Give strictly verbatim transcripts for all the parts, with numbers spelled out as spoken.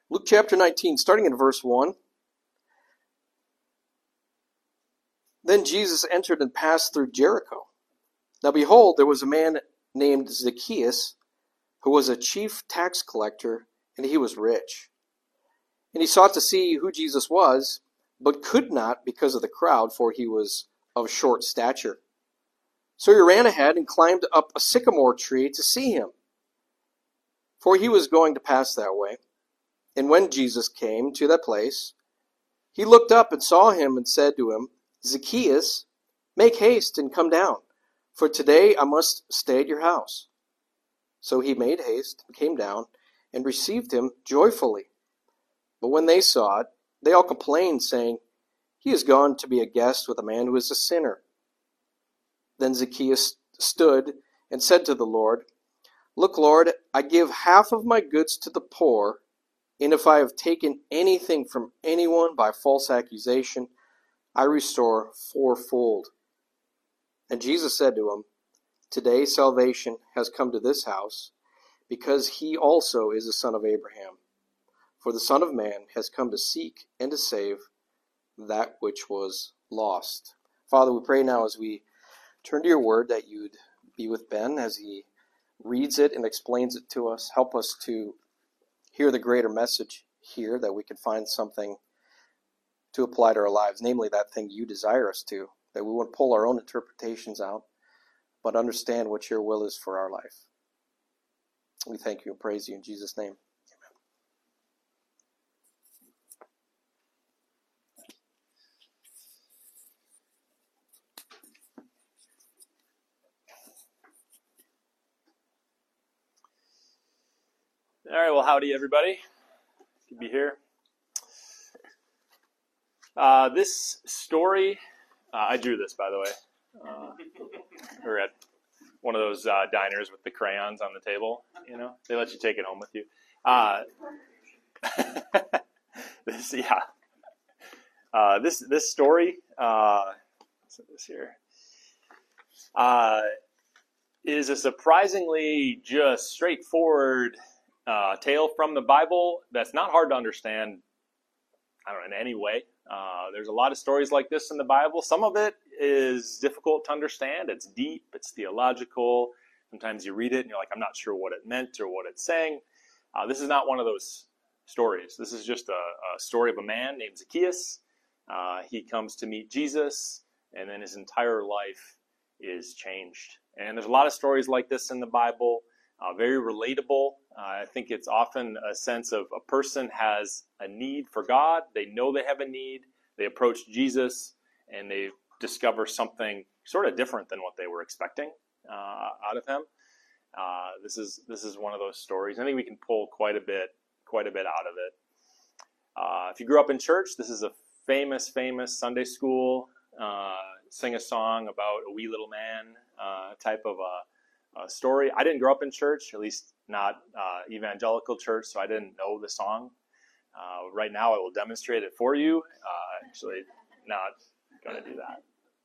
Luke chapter nineteen, starting in verse one. Then Jesus entered and passed through Jericho. Now behold, there was a man named Zacchaeus, who was a chief tax collector, and he was rich. And he sought to see who Jesus was, but could not because of the crowd, for he was of short stature. So he ran ahead and climbed up a sycamore tree to see him, for he was going to pass that way. And when Jesus came to that place, he looked up and saw him and said to him, Zacchaeus, make haste and come down, for today I must stay at your house. So he made haste and came down and received him joyfully. But when they saw it, they all complained, saying, He is gone to be a guest with a man who is a sinner. Then Zacchaeus stood and said to the Lord, Look, Lord, I give half of my goods to the poor, and if I have taken anything from anyone by false accusation, I restore fourfold. And Jesus said to him, Today salvation has come to this house, because he also is a son of Abraham. For the Son of Man has come to seek and to save that which was lost. Father, we pray now as we turn to your word that you'd be with Ben as he reads it and explains it to us. Help us to hear the greater message here, that we can find something to apply to our lives, namely that thing you desire us to, that we won't pull our own interpretations out, but understand what your will is for our life. We thank you and praise you in Jesus' name. All right, well, howdy, everybody. Good to be here. Uh, this story, uh, I drew this, by the way. Uh, we're at one of those uh, diners with the crayons on the table, you know. They let you take it home with you. Uh, this, yeah. Uh, this this story, uh, what's this here, uh, is a surprisingly just straightforward Uh, tale from the Bible that's not hard to understand, I don't know, in any way. Uh, there's a lot of stories like this in the Bible. Some of it is difficult to understand. It's deep, it's theological. Sometimes you read it and you're like, I'm not sure what it meant or what it's saying. Uh, this is not one of those stories. This is just a, a story of a man named Zacchaeus. Uh, he comes to meet Jesus, and then his entire life is changed. And there's a lot of stories like this in the Bible. Uh, very relatable. Uh, I think it's often a sense of a person has a need for God. They know they have a need. They approach Jesus and they discover something sort of different than what they were expecting uh, out of him. Uh, this is this is one of those stories. I think we can pull quite a bit quite a bit out of it. Uh, if you grew up in church, this is a famous famous Sunday school uh, sing a song about a wee little man uh, type of a. Uh, story. I didn't grow up in church, at least not uh, evangelical church, so I didn't know the song. Uh, right now, I will demonstrate it for you. Uh, actually, not going to do that.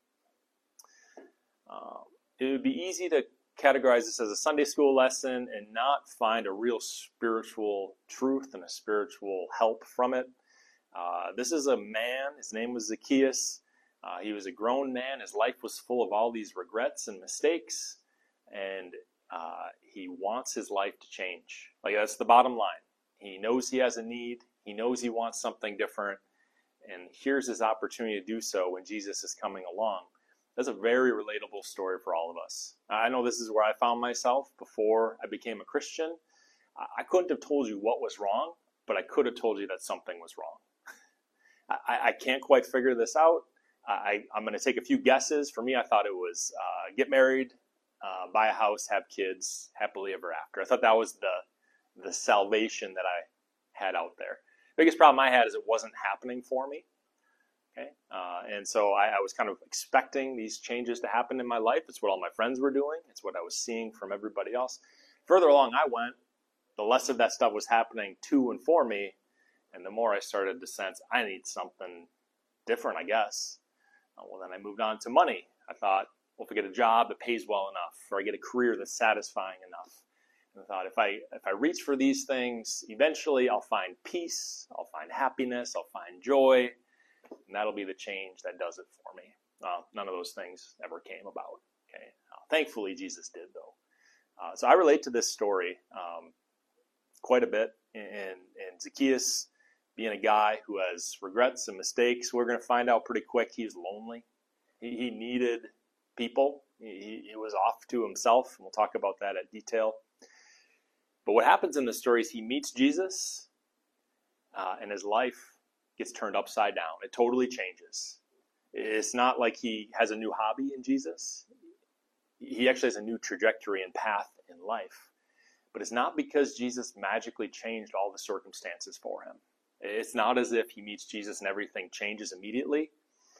Uh, it would be easy to categorize this as a Sunday school lesson and not find a real spiritual truth and a spiritual help from it. Uh, this is a man. His name was Zacchaeus. Uh, he was a grown man. His life was full of all these regrets and mistakes. And uh, he wants his life to change. Like, that's the bottom line. He knows he has a need. He knows he wants something different. And here's his opportunity to do so when Jesus is coming along. That's a very relatable story for all of us. I know this is where I found myself before I became a Christian. I couldn't have told you what was wrong, but I could have told you that something was wrong. I, I can't quite figure this out. I, I'm going to take a few guesses. For me, I thought it was uh, get married, Uh, buy a house, have kids, happily ever after. I thought that was the the salvation that I had out there. Biggest problem I had is it wasn't happening for me. Okay, uh, and so I, I was kind of expecting these changes to happen in my life. It's what all my friends were doing. It's what I was seeing from everybody else. Further along I went, the less of that stuff was happening to and for me, and the more I started to sense I need something different, I guess. Uh, well, then I moved on to money. I thought, well, if I get a job that pays well enough, or I get a career that's satisfying enough, And I thought, if I if I reach for these things, eventually I'll find peace, I'll find happiness, I'll find joy, and that'll be the change that does it for me. Uh, none of those things ever came about. Okay, uh, thankfully Jesus did, though. Uh, so I relate to this story um, quite a bit, and, and Zacchaeus being a guy who has regrets and mistakes. We're going to find out pretty quick he's lonely. He, he needed people. He, he was off to himself, and we'll talk about that at detail. But what happens in the story is he meets Jesus, uh, and his life gets turned upside down. It totally changes. It's not like he has a new hobby in Jesus. He actually has a new trajectory and path in life. But it's not because Jesus magically changed all the circumstances for him. It's not as if he meets Jesus and everything changes immediately.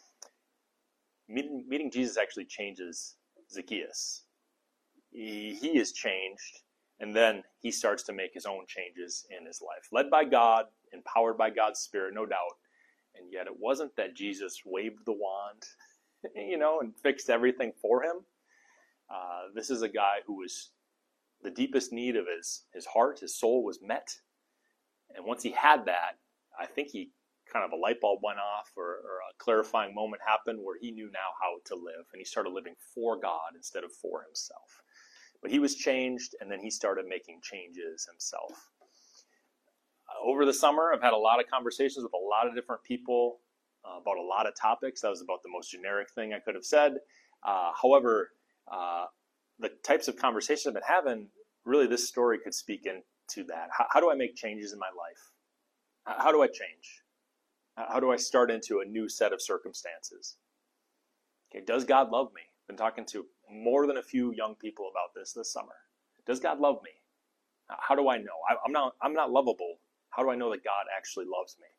Meeting, meeting Jesus actually changes Zacchaeus. He, he is changed, and then he starts to make his own changes in his life. Led by God, empowered by God's Spirit, no doubt. And yet it wasn't that Jesus waved the wand, you know, and fixed everything for him. Uh, this is a guy who was the deepest need of his, his heart, his soul was met. And once he had that, I think he kind of a light bulb went off, or, or a clarifying moment happened where he knew now how to live. And he started living for God instead of for himself. But he was changed, and then he started making changes himself. Uh, over the summer, I've had a lot of conversations with a lot of different people uh, about a lot of topics. That was about the most generic thing I could have said. Uh, however, uh, the types of conversations I've been having, really this story could speak into that. How, how do I make changes in my life? How do I change? How do I start into a new set of circumstances? Okay, does God love me? I've been talking to more than a few young people about this this summer. Does God love me? How do I know? I, I'm not. I'm not lovable. How do I know that God actually loves me?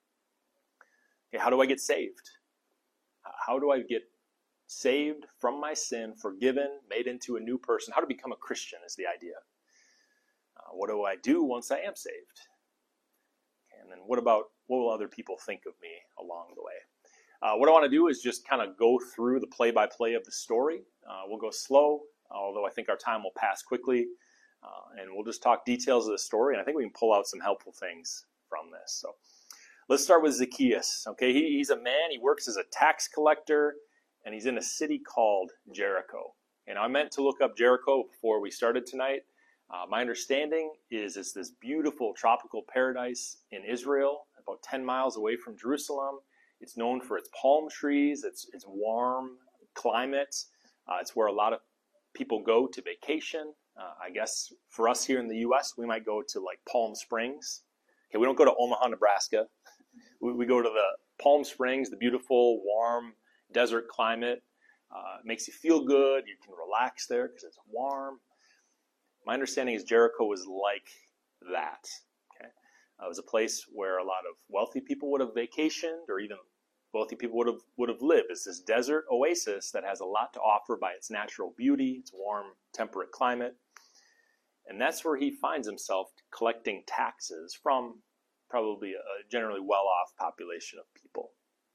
Okay, how do I get saved? How do I get saved from my sin, forgiven, made into a new person? How to become a Christian is the idea. Uh, what do I do once I am saved? And then what about, what will other people think of me along the way? Uh, what I want to do is just kind of go through the play-by-play of the story. Uh, we'll go slow, although I think our time will pass quickly. Uh, and we'll just talk details of the story, and I think we can pull out some helpful things from this. So let's start with Zacchaeus. Okay, he, he's a man, he works as a tax collector, and he's in a city called Jericho. And I meant to look up Jericho before we started tonight. Uh, my understanding is it's this beautiful tropical paradise in Israel, about ten miles away from Jerusalem. It's known for its palm trees, its, its warm climate. Uh, it's where a lot of people go to vacation. Uh, I guess for us here in the U S, we might go to like Palm Springs. Okay, we don't go to Omaha, Nebraska. We, we go to the Palm Springs, the beautiful, warm desert climate. Uh, it makes you feel good. You can relax there because it's warm. My understanding is Jericho was like that. Okay, uh, it was a place where a lot of wealthy people would have vacationed, or even wealthy people would have would have lived. It's this desert oasis that has a lot to offer by its natural beauty, its warm, temperate climate, and that's where he finds himself collecting taxes from probably a generally well-off population of people.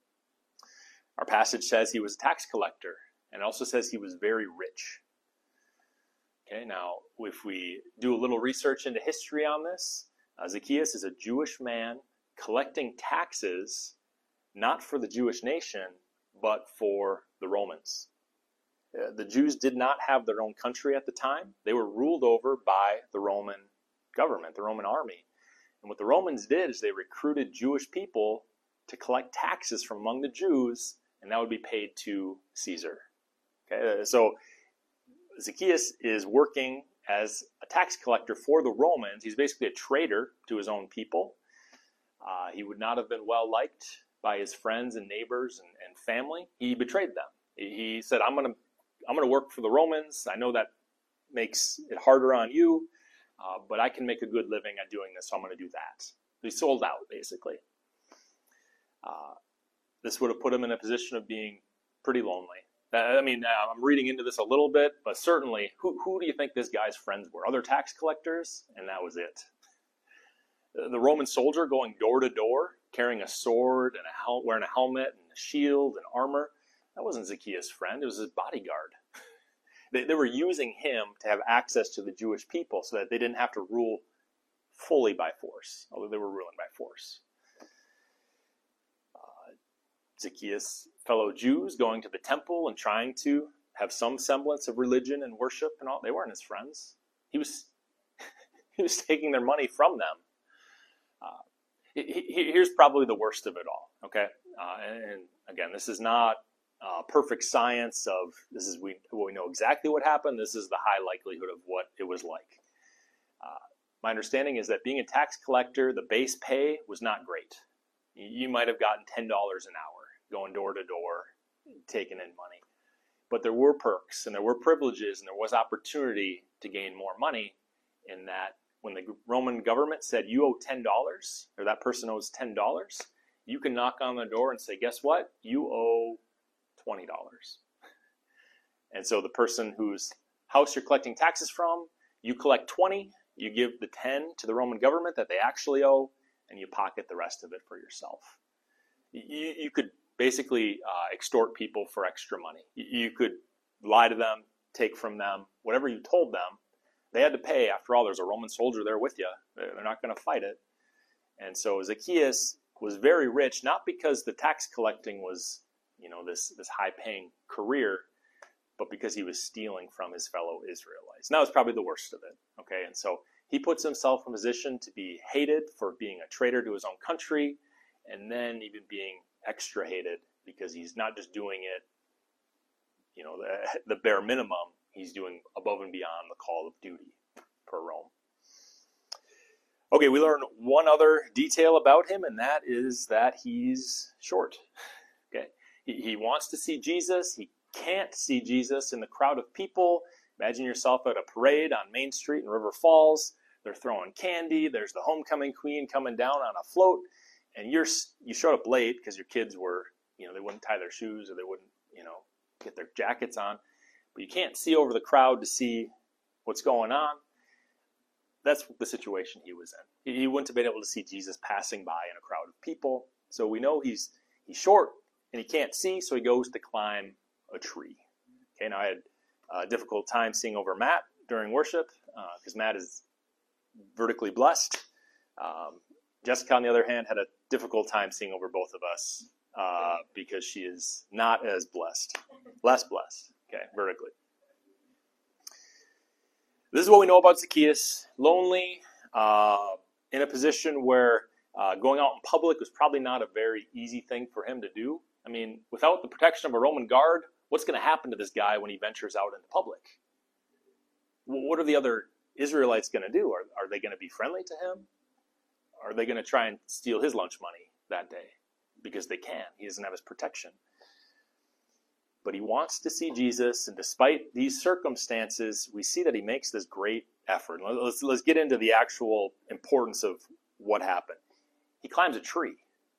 Our passage says he was a tax collector, and it also says he was very rich. Okay, now, if we do a little research into history on this, uh, Zacchaeus is a Jewish man collecting taxes, not for the Jewish nation, but for the Romans. Uh, the Jews did not have their own country at the time. They were ruled over by the Roman government, the Roman army. And what the Romans did is they recruited Jewish people to collect taxes from among the Jews, and that would be paid to Caesar. Okay, so Zacchaeus is working as a tax collector for the Romans. He's basically a traitor to his own people. Uh, he would not have been well liked by his friends and neighbors and, and family. He betrayed them. He, he said, I'm going to I'm going to work for the Romans. I know that makes it harder on you, uh, but I can make a good living at doing this, so I'm going to do that. He sold out, basically. Uh, this would have put him in a position of being pretty lonely. I mean, I'm reading into this a little bit, but certainly, who, who do you think this guy's friends were? Other tax collectors? And that was it. The Roman soldier going door to door, carrying a sword and a hel- wearing a helmet and a shield and armor, that wasn't Zacchaeus' friend. It was his bodyguard. They, they were using him to have access to the Jewish people so that they didn't have to rule fully by force, although they were ruling by force. Uh, Zacchaeus, fellow Jews, going to the temple and trying to have some semblance of religion and worship and all, they weren't his friends. He was, he was taking their money from them. Uh, he, he, here's probably the worst of it all, okay? Uh, and, and again, this is not uh, perfect science of, this is we, we know exactly what happened. This is the high likelihood of what it was like. Uh, my understanding is that being a tax collector, the base pay was not great. You, you might have gotten ten dollars an hour going door to door, taking in money. But there were perks and there were privileges and there was opportunity to gain more money in that when the Roman government said you owe ten dollars or that person owes ten dollars, you can knock on the door and say, guess what? You owe twenty dollars. And so the person whose house you're collecting taxes from, you collect twenty, you give the ten to the Roman government that they actually owe, and you pocket the rest of it for yourself. You, you could basically uh, extort people for extra money. You, you could lie to them, take from them, whatever you told them, they had to pay. After all, there's a Roman soldier there with you. They're not going to fight it. And so Zacchaeus was very rich, not because the tax collecting was, you know, this, this high-paying career, but because he was stealing from his fellow Israelites. And that was probably the worst of it, okay? And so he puts himself in a position to be hated for being a traitor to his own country, and then even being extra hated because he's not just doing it, you know, the, the bare minimum, he's doing above and beyond the call of duty per Rome. Okay, we learn one other detail about him, and that is that he's short. Okay, he, he wants to see Jesus. He can't see Jesus in the crowd of people. Imagine yourself at a parade on Main Street in River Falls. They're throwing candy. There's the homecoming queen coming down on a float, and you're you showed up late because your kids were, you know, they wouldn't tie their shoes or they wouldn't, you know, get their jackets on. But you can't see over the crowd to see what's going on. That's the situation he was in. He wouldn't have been able to see Jesus passing by in a crowd of people. So we know he's he's short and he can't see, so he goes to climb a tree. Okay, now I had a difficult time seeing over Matt during worship because uh, Matt is vertically blessed. Um, Jessica, on the other hand, had a difficult time seeing over both of us uh, because she is not as blessed, less blessed. Okay, vertically. This is what we know about Zacchaeus. Lonely, uh, in a position where uh, going out in public was probably not a very easy thing for him to do. I mean, without the protection of a Roman guard, what's going to happen to this guy when he ventures out into public? What are the other Israelites going to do? Are, are they going to be friendly to him? Are they going to try and steal his lunch money that day? Because they can. He doesn't have his protection. But he wants to see Jesus, and despite these circumstances, we see that he makes this great effort. Let's, let's get into the actual importance of what happened. He climbs a tree.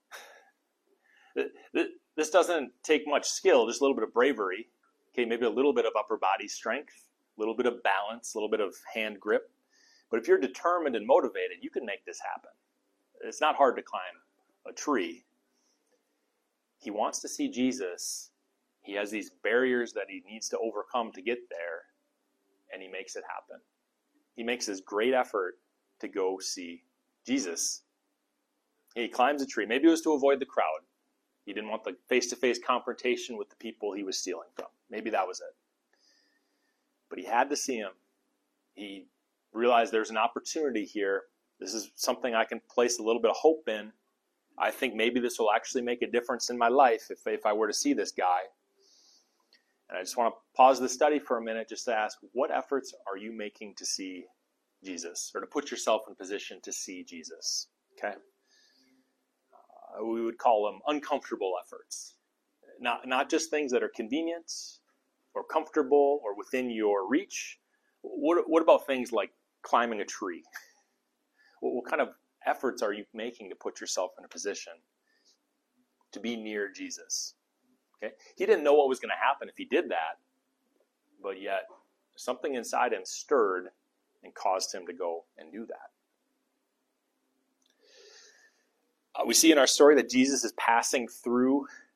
This doesn't take much skill, just a little bit of bravery. Okay, maybe a little bit of upper body strength, a little bit of balance, a little bit of hand grip. But if you're determined and motivated, you can make this happen. It's not hard to climb a tree. He wants to see Jesus. He has these barriers that he needs to overcome to get there, and he makes it happen. He makes this great effort to go see Jesus. He climbs a tree. Maybe it was to avoid the crowd. He didn't want the face-to-face confrontation with the people he was stealing from. Maybe that was it. But he had to see him. He realized there's an opportunity here. This is something I can place a little bit of hope in. I think maybe this will actually make a difference in my life if, if I were to see this guy. And I just want to pause the study for a minute just to ask, what efforts are you making to see Jesus, or to put yourself in position to see Jesus? Okay? Uh, we would call them uncomfortable efforts. Not, not just things that are convenient or comfortable or within your reach. What, what about things like climbing a tree? What, what kind of efforts are you making to put yourself in a position to be near Jesus? Okay? He didn't know what was going to happen if he did that, but yet something inside him stirred and caused him to go and do that. Uh, we see in our story that Jesus is passing through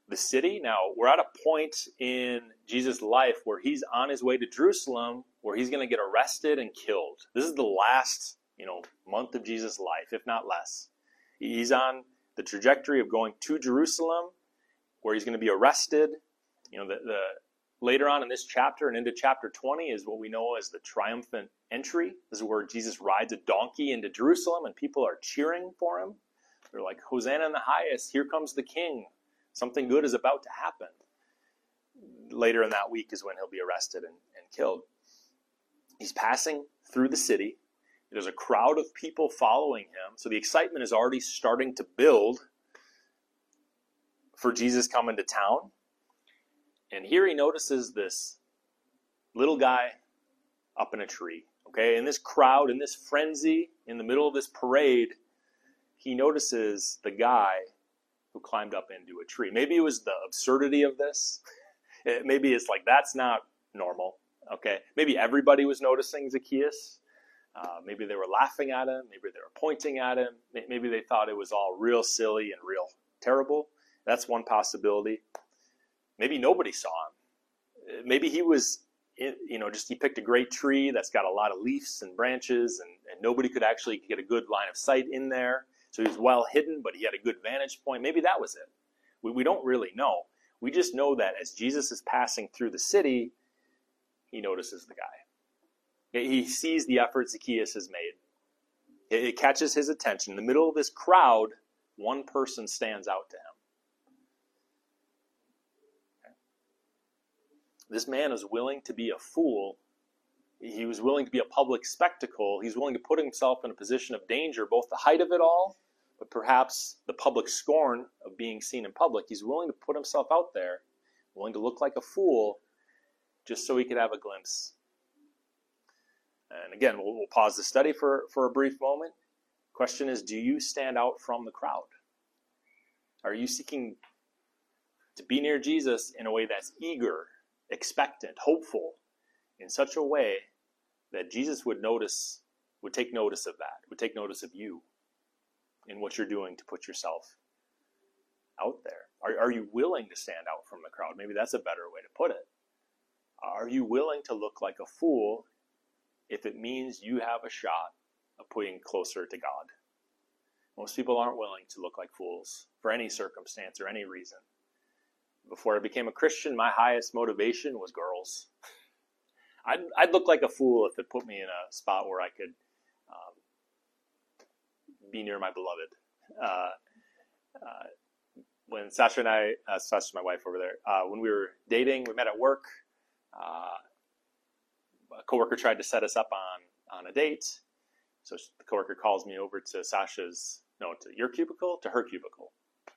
the city. Now, we're at a point in Jesus' life where he's on his way to Jerusalem, where he's going to get arrested and killed. This is the last, you know, month of Jesus' life, if not less. He's on the trajectory of going to Jerusalem, where he's going to be arrested. You know, the, the later on in this chapter and into chapter twenty is what we know as the triumphant entry. This is where Jesus rides a donkey into Jerusalem, and people are cheering for him. They're like, Hosanna in the highest, here comes the king. Something good is about to happen. Later in that week is when he'll be arrested and, and killed. He's passing through the city. There's a crowd of people following him. So the excitement is already starting to build for Jesus coming to town. And here he notices this little guy up in a tree. Okay, in this crowd, in this frenzy, in the middle of this parade, he notices the guy who climbed up into a tree. Maybe it was the absurdity of this. Maybe it's like, that's not normal. Okay, maybe everybody was noticing Zacchaeus. Uh, maybe they were laughing at him. Maybe they were pointing at him. Maybe they thought it was all real silly and real terrible. That's one possibility. Maybe nobody saw him. Maybe he was, you know, just he picked a great tree that's got a lot of leaves and branches, and, and nobody could actually get a good line of sight in there. So he was well hidden, but he had a good vantage point. Maybe that was it. We, we don't really know. We just know that as Jesus is passing through the city, he notices the guy. He sees the effort Zacchaeus has made. It, it catches his attention. In the middle of this crowd, one person stands out to him. Okay. This man is willing to be a fool. He was willing to be a public spectacle. He's willing to put himself in a position of danger, both the height of it all, but perhaps the public scorn of being seen in public. He's willing to put himself out there, willing to look like a fool, just so he could have a glimpse. And again, we'll, we'll pause the study for, for a brief moment. Question is, do you stand out from the crowd? Are you seeking to be near Jesus in a way that's eager, expectant, hopeful, in such a way that Jesus would notice, would take notice of that, would take notice of you in what you're doing to put yourself out there? Are, are you willing to stand out from the crowd? Maybe that's a better way to put it. Are you willing to look like a fool if it means you have a shot of putting closer to God? Most people aren't willing to look like fools for any circumstance or any reason. Before I became a Christian, my highest motivation was girls. I'd, I'd look like a fool if it put me in a spot where I could um, be near my beloved. Uh, uh, when Sasha and I, uh, Sasha's my wife over there, uh, when we were dating, we met at work. Uh, a coworker tried to set us up on, on a date. So the coworker calls me over to Sasha's, no, to your cubicle, to her cubicle.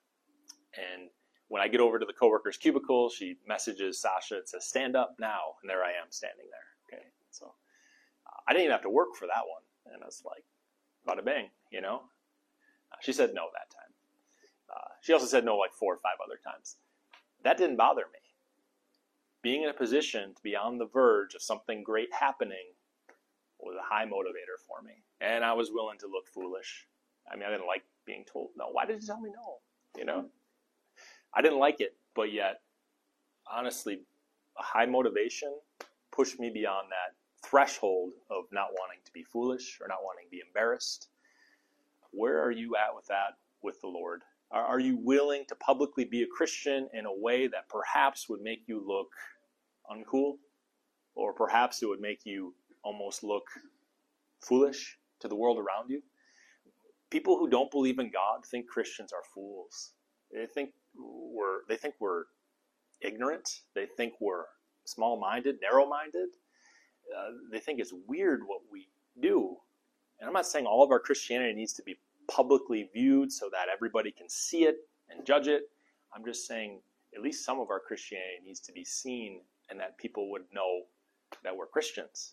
And when I get over to the coworker's cubicle, she messages Sasha and says, stand up now. And there I am standing there. Okay. So uh, I didn't even have to work for that one. And I was like, bada bing, you know. Uh, she said no that time. Uh, she also said no like four or five other times. That didn't bother me. Being in a position to be on the verge of something great happening was a high motivator for me. And I was willing to look foolish. I mean, I didn't like being told no. Why did you tell me no? You know? I didn't like it, but yet, honestly, a high motivation pushed me beyond that threshold of not wanting to be foolish or not wanting to be embarrassed. Where are you at with that with the Lord? Are, are you willing to publicly be a Christian in a way that perhaps would make you look uncool? Or perhaps it would make you almost look foolish to the world around you? People who don't believe in God think Christians are fools. They think we're they think we're ignorant. They think we're small-minded, narrow-minded. Uh, they think it's weird what we do. And I'm not saying all of our Christianity needs to be publicly viewed so that everybody can see it and judge it. I'm just saying at least some of our Christianity needs to be seen and that people would know that we're Christians.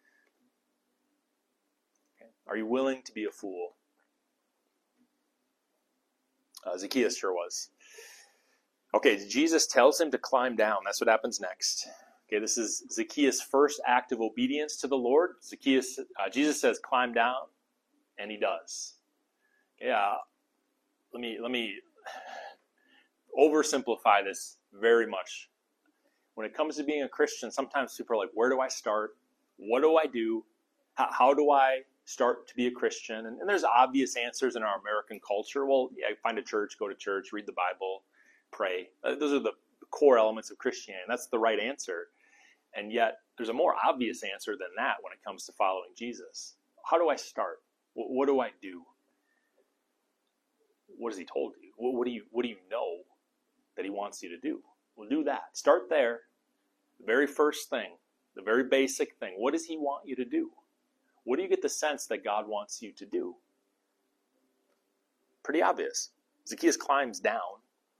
Okay. Are you willing to be a fool? Uh, Zacchaeus sure was. Okay, Jesus tells him to climb down. That's what happens next. Okay, this is Zacchaeus' first act of obedience to the Lord. Zacchaeus, uh, Jesus says, climb down, and he does. Yeah, let me let me oversimplify this very much. When it comes to being a Christian, sometimes people are like, where do I start? What do I do? How, how do I start to be a Christian? And, and there's obvious answers in our American culture. Well, yeah, find a church, go to church, read the Bible, pray. Uh, those are the core elements of Christianity. That's the right answer. And yet, there's a more obvious answer than that when it comes to following Jesus. How do I start? What, what do I do? What has he told you? What, what do you what do you know that he wants you to do? Well, do that. Start there. The very first thing, the very basic thing. What does he want you to do? What do you get the sense that God wants you to do? Pretty obvious. Zacchaeus climbs down.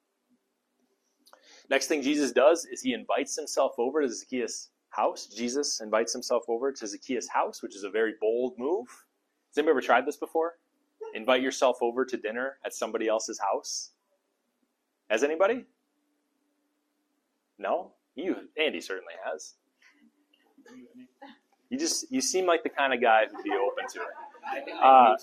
Next thing Jesus does is he invites himself over to Zacchaeus' house. Jesus invites himself over to Zacchaeus' house, which is a very bold move. Has anybody ever tried this before? Invite yourself over to dinner at somebody else's house? Has anybody? No? You, Andy certainly has. You just, you seem like the kind of guy who'd be open to it.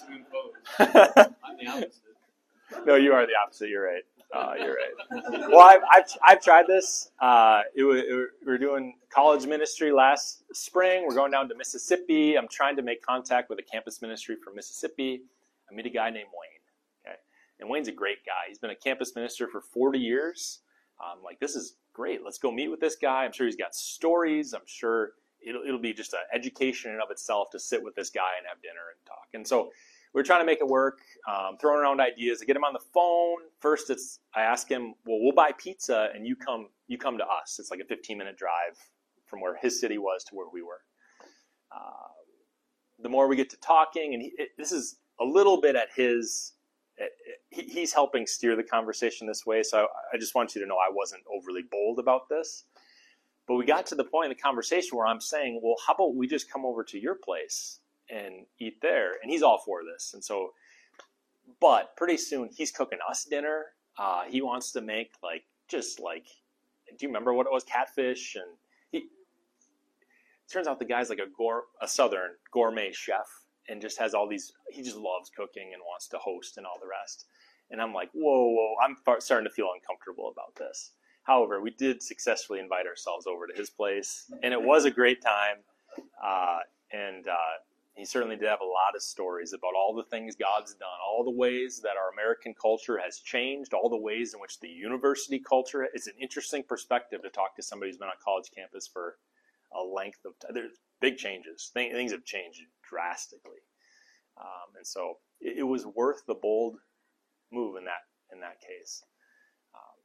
Uh, I'm the opposite. no, you are the opposite. You're right. Uh, you're right. Well, I've, I've, I've tried this. Uh, it was, it, we were doing college ministry last spring. We're going down to Mississippi. I'm trying to make contact with a campus ministry from Mississippi. I meet a guy named Wayne. Okay, and Wayne's a great guy. He's been a campus minister for forty years. I'm like, this is great. Let's go meet with this guy. I'm sure he's got stories. I'm sure it'll, it'll be just an education in and of itself to sit with this guy and have dinner and talk. And so we're trying to make it work, um, throwing around ideas. I get him on the phone. First, it's I ask him, well, we'll buy pizza and you come you come to us. It's like a fifteen-minute drive from where his city was to where we were. Uh, the more we get to talking, and he, it, this is a little bit at his, it, it, he, he's helping steer the conversation this way, so I, I just want you to know I wasn't overly bold about this. But we got to the point in the conversation where I'm saying, well, how about we just come over to your place and eat there? And he's all for this. And so, but pretty soon he's cooking us dinner. Uh, he wants to make like, just like, do you remember what it was? Catfish. And he, it turns out the guy's like a gour, a Southern gourmet chef and just has all these, he just loves cooking and wants to host and all the rest. And I'm like, whoa, whoa, I'm starting to feel uncomfortable about this. However, we did successfully invite ourselves over to his place, and it was a great time. Uh, and uh, he certainly did have a lot of stories about all the things God's done, all the ways that our American culture has changed, all the ways in which the university culture is an interesting perspective to talk to somebody who's been on college campus for a length of time. There's big changes. Things have changed drastically. Um, and so it, it was worth the bold move in that in that case. Um,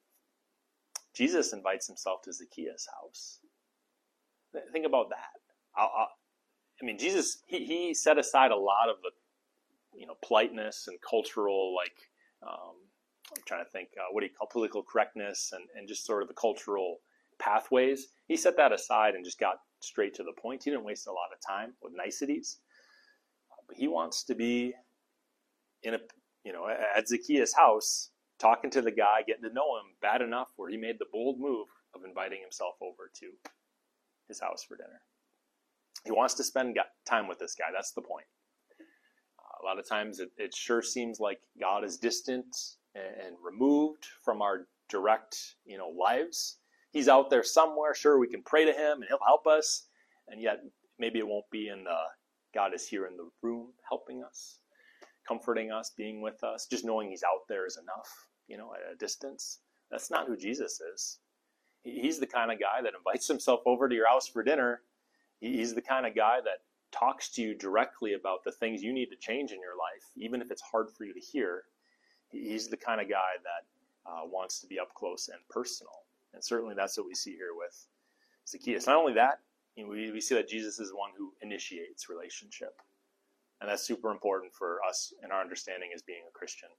Jesus invites himself to Zacchaeus' house. Think about that. I'll, I'll, I mean, Jesus, he, he set aside a lot of the, you know, politeness and cultural, like, um, I'm trying to think, uh, what do you call political correctness and, and just sort of the cultural pathways. He set that aside and just got straight to the point. He didn't waste a lot of time with niceties. But he wants to be in a, you know, at Zacchaeus' house, talking to the guy, getting to know him bad enough where he made the bold move of inviting himself over to his house for dinner. He wants to spend time with this guy. That's the point. Uh, a lot of times it, it sure seems like God is distant and, and removed from our direct, you know, lives. He's out there somewhere. Sure, we can pray to him and he'll help us. And yet maybe it won't be in the, God is here in the room helping us, comforting us, being with us. Just knowing he's out there is enough, you know, at a distance. That's not who Jesus is. He's the kind of guy that invites himself over to your house for dinner. He's the kind of guy that talks to you directly about the things you need to change in your life, even if it's hard for you to hear. He's the kind of guy that uh, wants to be up close and personal. And certainly that's what we see here with Zacchaeus. Not only that, you know, we, we see that Jesus is one who initiates relationship. And that's super important for us in our understanding as being a Christian.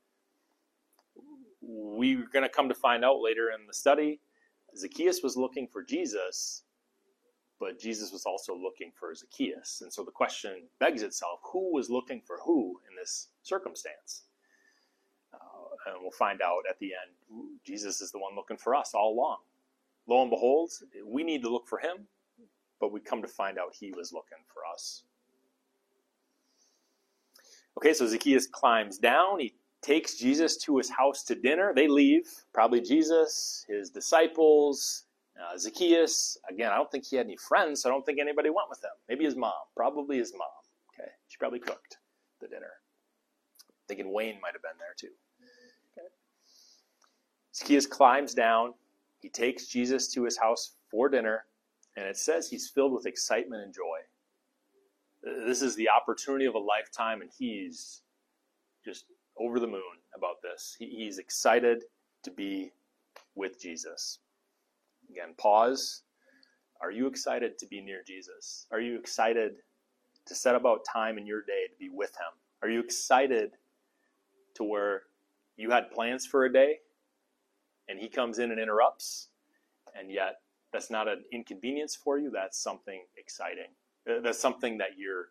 We're going to come to find out later in the study, Zacchaeus was looking for Jesus, but Jesus was also looking for Zacchaeus. And so the question begs itself, who was looking for who in this circumstance? Uh, and we'll find out at the end, Jesus is the one looking for us all along. Lo and behold, we need to look for him, but we come to find out he was looking for us. Okay, so Zacchaeus climbs down. He takes Jesus to his house to dinner. They leave, probably Jesus, his disciples, uh, Zacchaeus. Again, I don't think he had any friends, so I don't think anybody went with him. Maybe his mom, probably his mom. Okay, she probably cooked the dinner. Thinking Wayne might have been there too. Okay. Zacchaeus climbs down. He takes Jesus to his house for dinner, and it says he's filled with excitement and joy. This is the opportunity of a lifetime, and he's just over the moon about this. He, he's excited to be with Jesus. Again, pause. Are you excited to be near Jesus? Are you excited to set about time in your day to be with him? Are you excited to where you had plans for a day and he comes in and interrupts, and yet that's not an inconvenience for you? That's something exciting. That's something that you're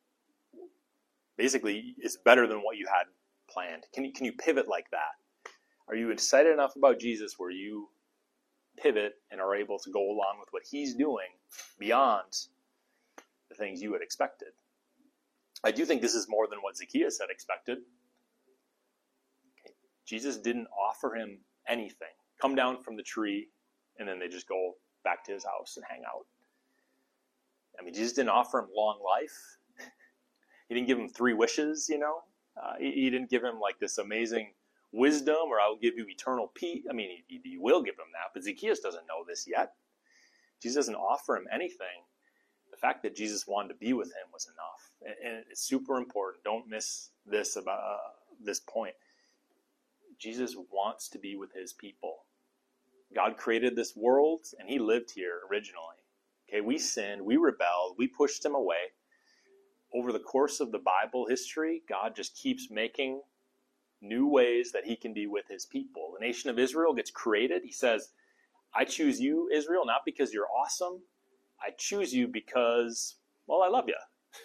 basically is better than what you had planned. Can you, can you pivot like that? Are you excited enough about Jesus where you pivot and are able to go along with what he's doing beyond the things you had expected? I do think this is more than what Zacchaeus had expected. Okay. Jesus didn't offer him anything. Come down from the tree, and then they just go back to his house and hang out. I mean, Jesus didn't offer him long life. He didn't give him three wishes, you know. Uh, he, he didn't give him like this amazing wisdom, or I'll give you eternal peace. I mean, he, he will give him that, but Zacchaeus doesn't know this yet. Jesus doesn't offer him anything. The fact that Jesus wanted to be with him was enough. And, and it's super important. Don't miss this about uh, this point. Jesus wants to be with his people. God created this world, and he lived here originally. Okay, we sinned, we rebelled, we pushed him away. Over the course of the Bible history, God just keeps making new ways that he can be with his people. The nation of Israel gets created. He says, I choose you, Israel, not because you're awesome. I choose you because, well, I love you.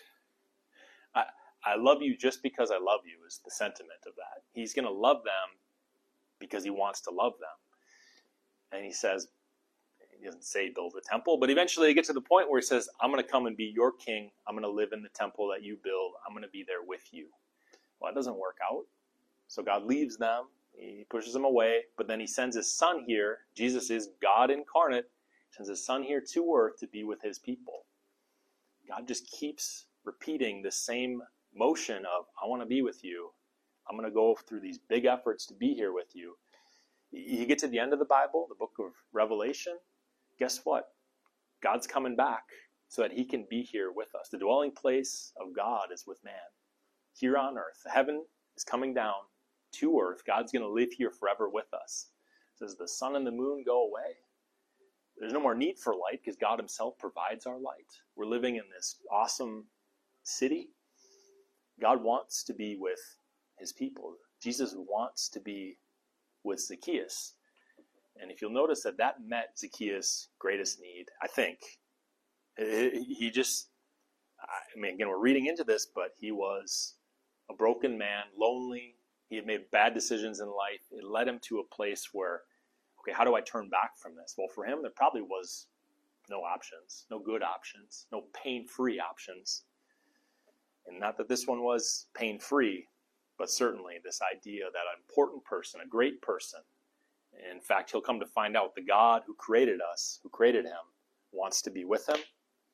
I, I love you just because I love you is the sentiment of that. He's going to love them because he wants to love them. And he says, he doesn't say build a temple, but eventually he gets to the point where he says, I'm going to come and be your king. I'm going to live in the temple that you build. I'm going to be there with you. Well, that doesn't work out. So God leaves them. He pushes them away, but then he sends his son here. Jesus is God incarnate. He sends his son here to earth to be with his people. God just keeps repeating the same motion of, I want to be with you. I'm going to go through these big efforts to be here with you. You get to the end of the Bible, the book of Revelation, guess what? God's coming back so that he can be here with us. The dwelling place of God is with man. Here on earth, heaven is coming down to earth. God's going to live here forever with us. It says the sun and the moon go away. There's no more need for light because God himself provides our light. We're living in this awesome city. God wants to be with his people. Jesus wants to be with Zacchaeus. And if you'll notice that that met Zacchaeus' greatest need, I think. He just, I mean, again, we're reading into this, but he was a broken man, lonely. He had made bad decisions in life. It led him to a place where, okay, how do I turn back from this? Well, for him, there probably was no options, no good options, no pain-free options. And not that this one was pain-free, but certainly this idea that an important person, a great person, in fact, he'll come to find out the God who created us, who created him, wants to be with him.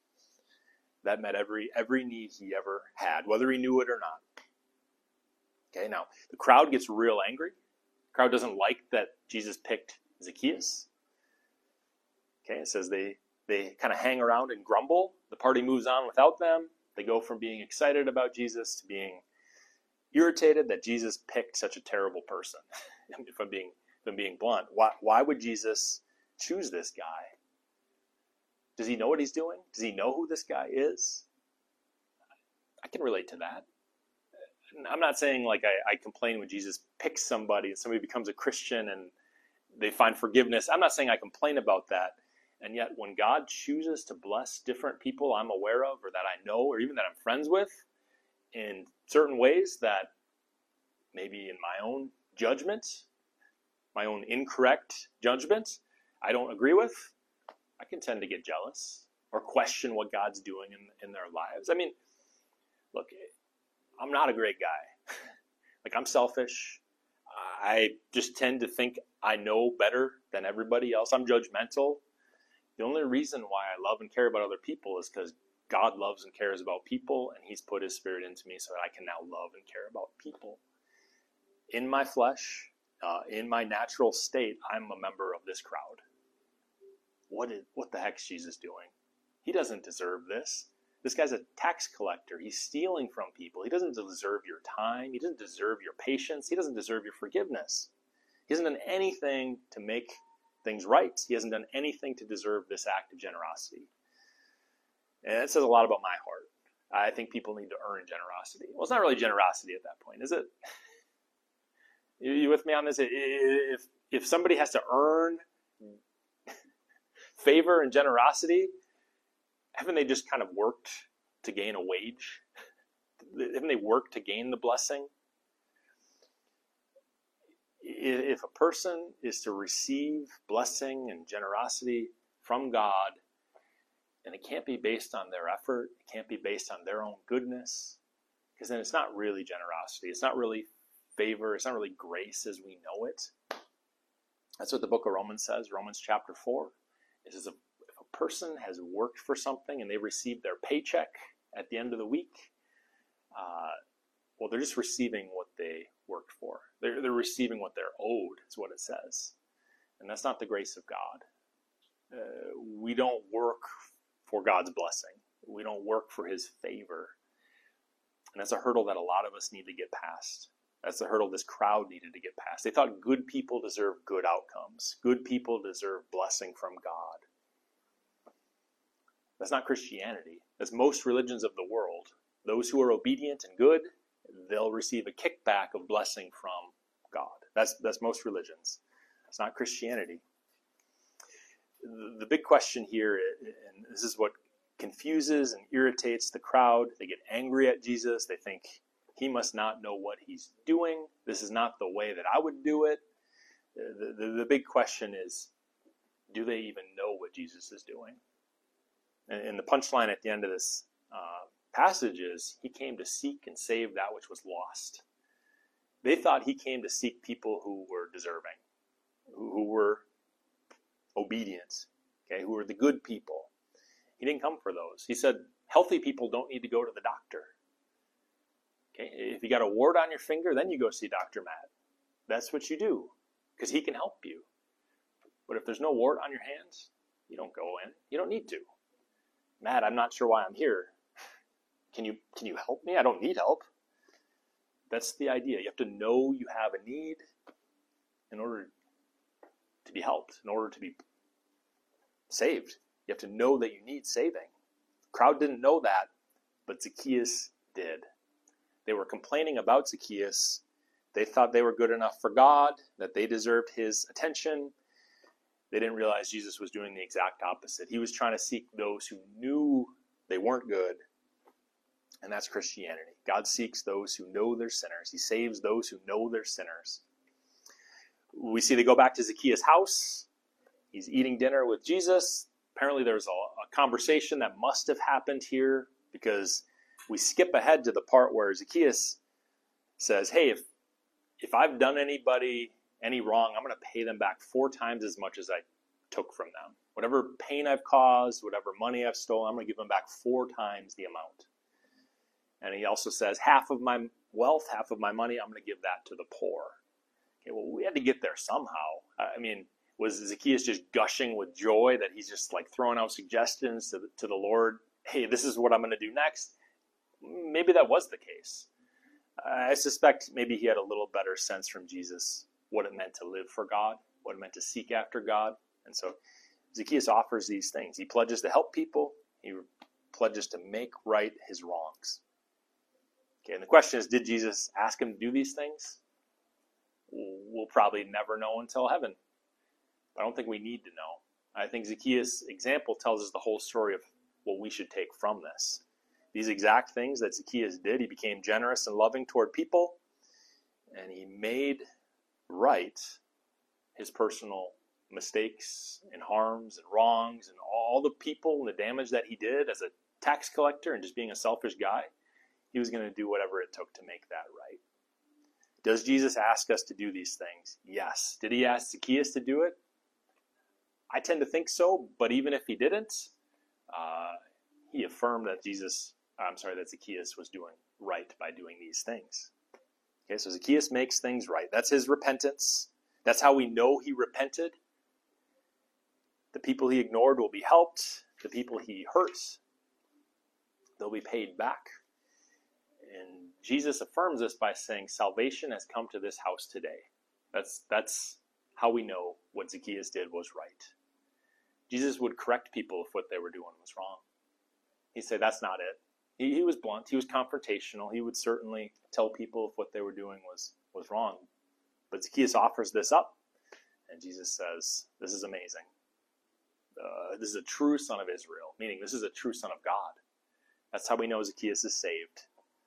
That met every every need he ever had, whether he knew it or not. Okay, now, the crowd gets real angry. The crowd doesn't like that Jesus picked Zacchaeus. Okay, it says they, they kind of hang around and grumble. The party moves on without them. They go from being excited about Jesus to being irritated that Jesus picked such a terrible person. if I'm being if I'm being blunt, why why would Jesus choose this guy? Does he know what he's doing? Does he know who this guy is? I can relate to that. I'm not saying like I, I complain when Jesus picks somebody and somebody becomes a Christian and they find forgiveness. I'm not saying I complain about that. And yet when God chooses to bless different people I'm aware of or that I know or even that I'm friends with in certain ways that maybe in my own judgment, my own incorrect judgment, I don't agree with, I can tend to get jealous or question what God's doing in, in their lives. I mean, look, I'm not a great guy. Like, I'm selfish. I just tend to think I know better than everybody else. I'm judgmental. The only reason why I love and care about other people is because God loves and cares about people, and he's put his Spirit into me so that I can now love and care about people. In my flesh, uh, in my natural state, I'm a member of this crowd. What is, what the heck's Jesus doing? He doesn't deserve this. This guy's a tax collector. He's stealing from people. He doesn't deserve your time. He doesn't deserve your patience. He doesn't deserve your forgiveness. He hasn't done anything to make things right. He hasn't done anything to deserve this act of generosity. And that says a lot about my heart. I think people need to earn generosity. Well, it's not really generosity at that point, is it? You, you with me on this? If, if somebody has to earn favor and generosity, haven't they just kind of worked to gain a wage? Haven't they worked to gain the blessing? If a person is to receive blessing and generosity from God, and it can't be based on their effort, it can't be based on their own goodness, because then it's not really generosity. It's not really favor. It's not really grace as we know it. That's what the book of Romans says, Romans chapter four. It says if a person has worked for something and they receive their paycheck at the end of the week, uh, well, they're just receiving what they worked for. They're, they're receiving what they're owed, is what it says. And that's not the grace of God. Uh, we don't work for God's blessing. We don't work for his favor. And that's a hurdle that a lot of us need to get past. That's the hurdle this crowd needed to get past. They thought good people deserve good outcomes. Good people deserve blessing from God. That's not Christianity. That's most religions of the world. Those who are obedient and good, they'll receive a kickback of blessing from God. That's, that's most religions. That's not Christianity. The big question here, and this is what confuses and irritates the crowd. They get angry at Jesus. They think he must not know what he's doing. This is not the way that I would do it. The, the, the big question is, do they even know what Jesus is doing? And, and the punchline at the end of this uh, passage is, he came to seek and save that which was lost. They thought he came to seek people who were deserving, who, who were obedient, okay, who were the good people. He didn't come for those. He said, healthy people don't need to go to the doctor. Okay, if you got a wart on your finger, then you go see Doctor Matt. That's what you do, because he can help you. But if there's no wart on your hands, you don't go in. You don't need to. Matt, I'm not sure why I'm here. Can you can you help me? I don't need help. That's the idea. You have to know you have a need in order to be helped, in order to be saved. You have to know that you need saving. The crowd didn't know that, but Zacchaeus did. They were complaining about Zacchaeus. They thought they were good enough for God, that they deserved his attention. They didn't realize Jesus was doing the exact opposite. He was trying to seek those who knew they weren't good. And that's Christianity. God seeks those who know they're sinners. He saves those who know they're sinners. We see they go back to Zacchaeus' house. He's eating dinner with Jesus. Apparently there's a, a conversation that must have happened here, because we skip ahead to the part where Zacchaeus says, hey, if if I've done anybody any wrong, I'm going to pay them back four times as much as I took from them. Whatever pain I've caused, whatever money I've stolen, I'm going to give them back four times the amount. And he also says, half of my wealth, half of my money, I'm going to give that to the poor. Okay, well, we had to get there somehow. I mean, was Zacchaeus just gushing with joy that he's just like throwing out suggestions to the, to the Lord? Hey, this is what I'm going to do next. Maybe that was the case. I suspect maybe he had a little better sense from Jesus what it meant to live for God, what it meant to seek after God. And so Zacchaeus offers these things. He pledges to help people. He pledges to make right his wrongs. Okay, and the question is, did Jesus ask him to do these things? We'll probably never know until heaven. But I don't think we need to know. I think Zacchaeus' example tells us the whole story of what we should take from this. These exact things that Zacchaeus did, he became generous and loving toward people, and he made right his personal mistakes and harms and wrongs and all the people and the damage that he did as a tax collector and just being a selfish guy. He was going to do whatever it took to make that right. Does Jesus ask us to do these things? Yes. Did he ask Zacchaeus to do it? I tend to think so, but even if he didn't, uh, he affirmed that Jesus, I'm sorry, that Zacchaeus was doing right by doing these things. Okay, so Zacchaeus makes things right. That's his repentance. That's how we know he repented. The people he ignored will be helped. The people he hurt, they'll be paid back. And Jesus affirms this by saying, salvation has come to this house today. That's, that's how we know what Zacchaeus did was right. Jesus would correct people if what they were doing was wrong. He'd say, that's not it. He, he was blunt. He was confrontational. He would certainly tell people if what they were doing was, was wrong. But Zacchaeus offers this up, and Jesus says, this is amazing. Uh, this is a true son of Israel, meaning this is a true son of God. That's how we know Zacchaeus is saved.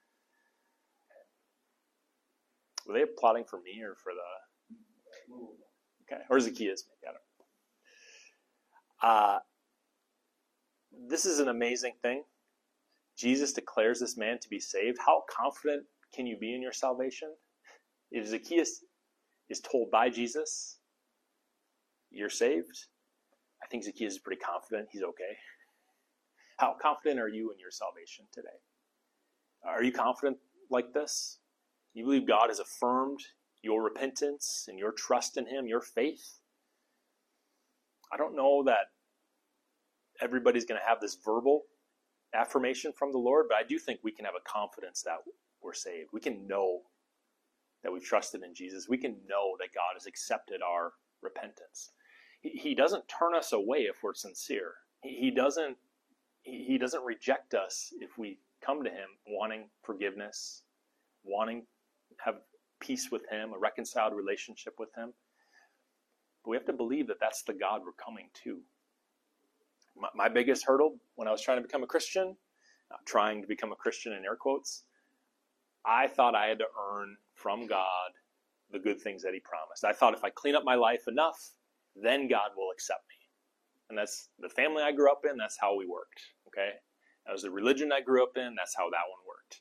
Were they plotting for me or for the... Okay, or Zacchaeus, maybe, I don't know. Uh, this is an amazing thing. Jesus declares this man to be saved. How confident can you be in your salvation? If Zacchaeus is told by Jesus, you're saved, I think Zacchaeus is pretty confident he's okay. How confident are you in your salvation today? Are you confident like this? You believe God has affirmed your repentance and your trust in him, your faith? I don't know that everybody's going to have this verbal affirmation from the Lord, but I do think we can have a confidence that we're saved. We can know that we've trusted in Jesus. We can know that God has accepted our repentance. He, he doesn't turn us away if we're sincere. He, he doesn't he, he doesn't reject us if we come to him wanting forgiveness, wanting to have peace with him, a reconciled relationship with him. But we have to believe that that's the God we're coming to. My, my biggest hurdle when I was trying to become a Christian, uh, trying to become a Christian in air quotes, I thought I had to earn from God the good things that he promised. I thought if I clean up my life enough, then God will accept me. And that's the family I grew up in, that's how we worked. Okay? That was the religion I grew up in, that's how that one worked.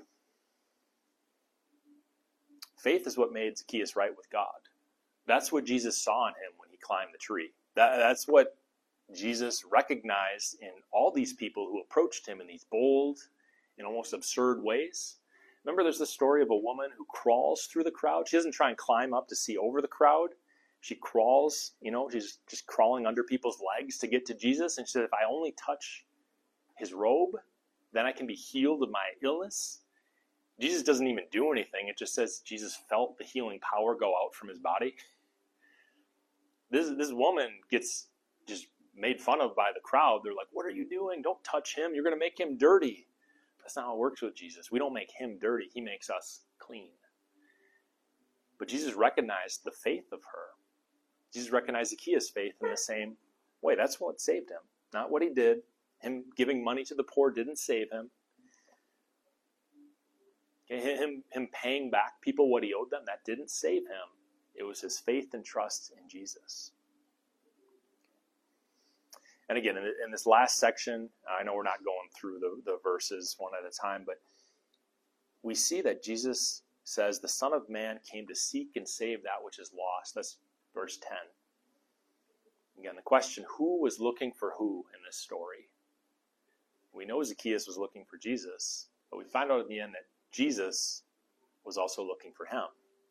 Faith is what made Zacchaeus right with God. That's what Jesus saw in him when he climbed the tree. That, that's what Jesus recognized in all these people who approached him in these bold and almost absurd ways. Remember, there's the story of a woman who crawls through the crowd. She doesn't try and climb up to see over the crowd. She crawls, you know, she's just crawling under people's legs to get to Jesus. And she said, if I only touch his robe, then I can be healed of my illness. Jesus doesn't even do anything. It just says Jesus felt the healing power go out from his body. This, this woman gets just made fun of by the crowd. They're like, what are you doing? Don't touch him. You're going to make him dirty. That's not how it works with Jesus. We don't make him dirty. He makes us clean. But Jesus recognized the faith of her. Jesus recognized Zacchaeus' faith in the same way. That's what saved him, not what he did. Him giving money to the poor didn't save him. Okay, him, him paying back people what he owed them, that didn't save him. It was his faith and trust in Jesus. And again, in, in this last section, I know we're not going through the, the verses one at a time, but we see that Jesus says the Son of Man came to seek and save that which is lost. That's verse ten. Again, the question, who was looking for who in this story? We know Zacchaeus was looking for Jesus, but we find out at the end that Jesus was also looking for him.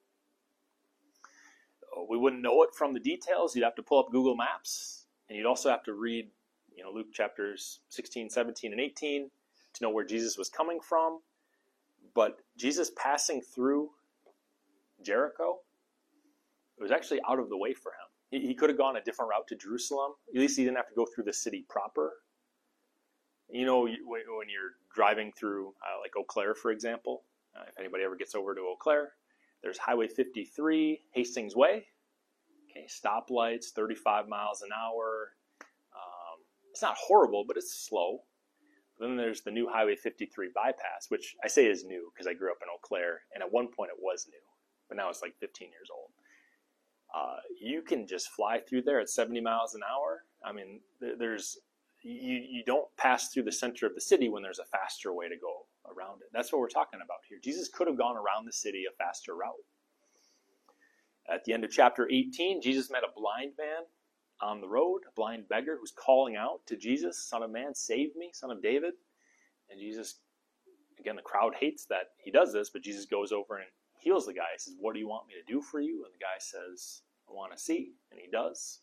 We wouldn't know it from the details. You'd have to pull up Google Maps, and you'd also have to read, you know, Luke chapters sixteen, seventeen, and eighteen to know where Jesus was coming from. But Jesus passing through Jericho, it was actually out of the way for him. He, he could have gone a different route to Jerusalem. At least he didn't have to go through the city proper. You know, when you're driving through, uh, like Eau Claire, for example, uh, if anybody ever gets over to Eau Claire, there's Highway fifty-three, Hastings Way. Okay, stoplights, thirty-five miles an hour. Um, it's not horrible, but it's slow. Then there's the new Highway fifty-three bypass, which I say is new because I grew up in Eau Claire, and at one point it was new, but now it's like fifteen years old. Uh, you can just fly through there at seventy miles an hour. I mean, there's you, you don't pass through the center of the city when there's a faster way to go around it. That's what we're talking about here. Jesus could have gone around the city a faster route. At the end of chapter eighteen, Jesus met a blind man on the road, a blind beggar who's calling out to Jesus, Son of Man, save me, Son of David. And Jesus, again, the crowd hates that he does this, but Jesus goes over and heals the guy. He says, what do you want me to do for you? And the guy says, I want to see. And he does.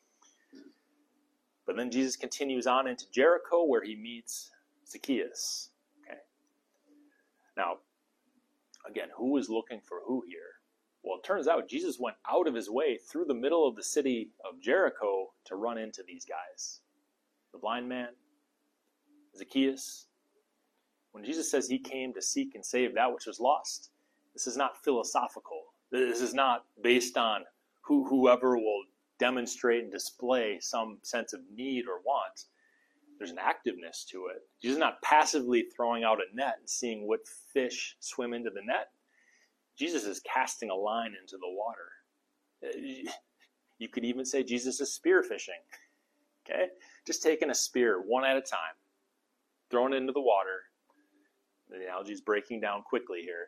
But then Jesus continues on into Jericho where he meets Zacchaeus. Okay. Now, again, who is looking for who here? Well, it turns out Jesus went out of his way through the middle of the city of Jericho to run into these guys. The blind man, Zacchaeus. When Jesus says he came to seek and save that which was lost, this is not philosophical. This is not based on who whoever will demonstrate and display some sense of need or want. There's an activeness to it. Jesus is not passively throwing out a net and seeing what fish swim into the net. Jesus is casting a line into the water. You could even say Jesus is spear fishing. Okay? Just taking a spear one at a time, throwing it into the water. The analogy is breaking down quickly here.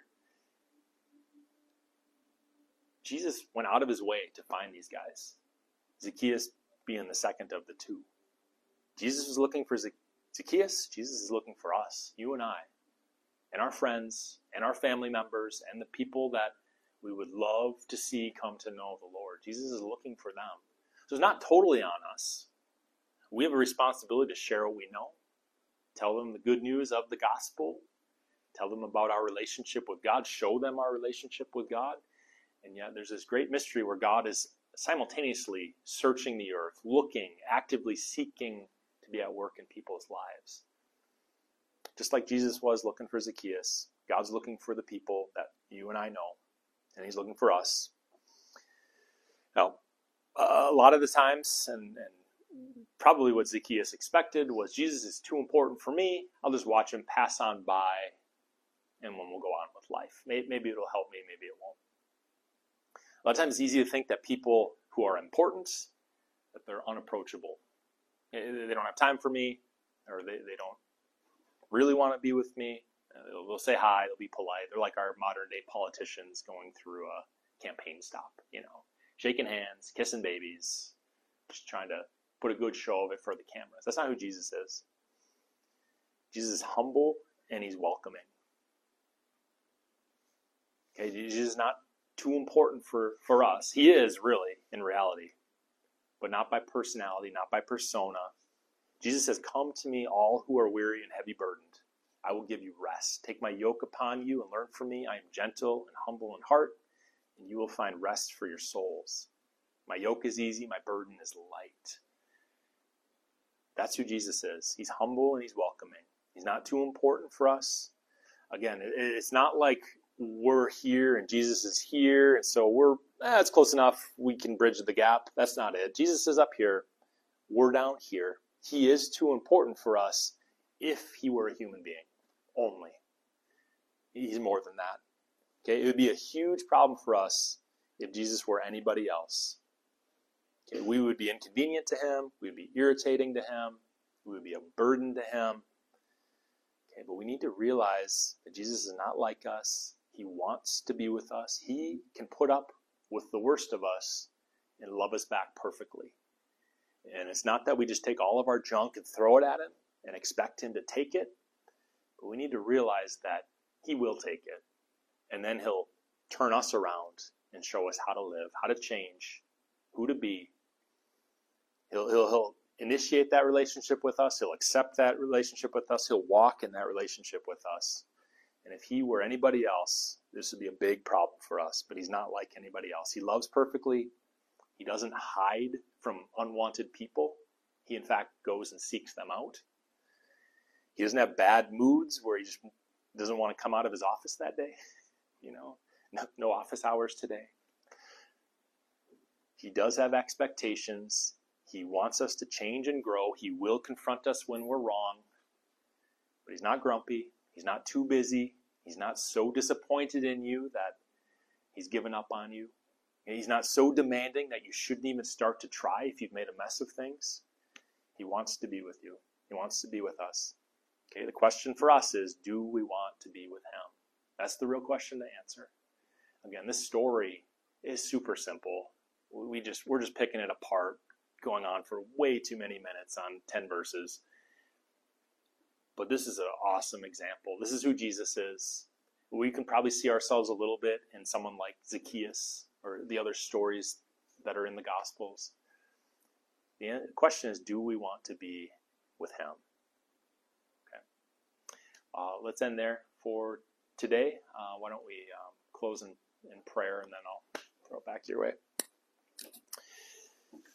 Jesus went out of his way to find these guys. Zacchaeus being the second of the two. Jesus was looking for Zacchaeus. Jesus is looking for us, you and I, and our friends, and our family members, and the people that we would love to see come to know the Lord. Jesus is looking for them. So it's not totally on us. We have a responsibility to share what we know, tell them the good news of the gospel, tell them about our relationship with God, show them our relationship with God. And yet there's this great mystery where God is simultaneously searching the earth, looking, actively seeking to be at work in people's lives. Just like Jesus was looking for Zacchaeus, God's looking for the people that you and I know, and he's looking for us. Now, a lot of the times, and, and probably what Zacchaeus expected was, Jesus is too important for me. I'll just watch him pass on by, and then we'll go on with life. Maybe, maybe it'll help me, maybe it won't. A lot of times it's easy to think that people who are important, that they're unapproachable. They don't have time for me, or they, they don't really want to be with me. They'll, they'll say hi, they'll be polite. They're like our modern day politicians going through a campaign stop, you know, shaking hands, kissing babies, just trying to put a good show of it for the cameras. That's not who Jesus is. Jesus is humble and he's welcoming. Okay, Jesus is not too important for, for us. He is really, in reality, but not by personality, not by persona. Jesus says, come to me, all who are weary and heavy burdened. I will give you rest. Take my yoke upon you and learn from me. I am gentle and humble in heart, and you will find rest for your souls. My yoke is easy, my burden is light. That's who Jesus is. He's humble and he's welcoming. He's not too important for us. Again, it's not like we're here and Jesus is here, and so we're, eh, it's close enough, we can bridge the gap. That's not it. Jesus is up here. We're down here. He is too important for us if he were a human being only. He's more than that. Okay, it would be a huge problem for us if Jesus were anybody else. Okay, we would be inconvenient to him. We would be irritating to him. We would be a burden to him. Okay, but we need to realize that Jesus is not like us. He wants to be with us. He can put up with the worst of us and love us back perfectly. And it's not that we just take all of our junk and throw it at him and expect him to take it, but we need to realize that he will take it. And then he'll turn us around and show us how to live, how to change, who to be. He'll, he'll, he'll initiate that relationship with us. He'll accept that relationship with us. He'll walk in that relationship with us. And if he were anybody else, this would be a big problem for us. But he's not like anybody else. He loves perfectly. He doesn't hide from unwanted people. He, in fact, goes and seeks them out. He doesn't have bad moods where he just doesn't want to come out of his office that day. You know, no, no office hours today. He does have expectations. He wants us to change and grow. He will confront us when we're wrong. But he's not grumpy. He's not too busy. He's not so disappointed in you that he's given up on you. He's not so demanding that you shouldn't even start to try if you've made a mess of things. He wants to be with you. He wants to be with us. Okay, the question for us is, do we want to be with him? That's the real question to answer. Again, this story is super simple. We just we're just picking it apart, going on for way too many minutes on ten verses. But this is an awesome example. This is who Jesus is. We can probably see ourselves a little bit in someone like Zacchaeus or the other stories that are in the Gospels. The question is, do we want to be with him? Okay. Uh, let's end there for today. Uh, why don't we um, close in, in prayer, and then I'll throw it back your way.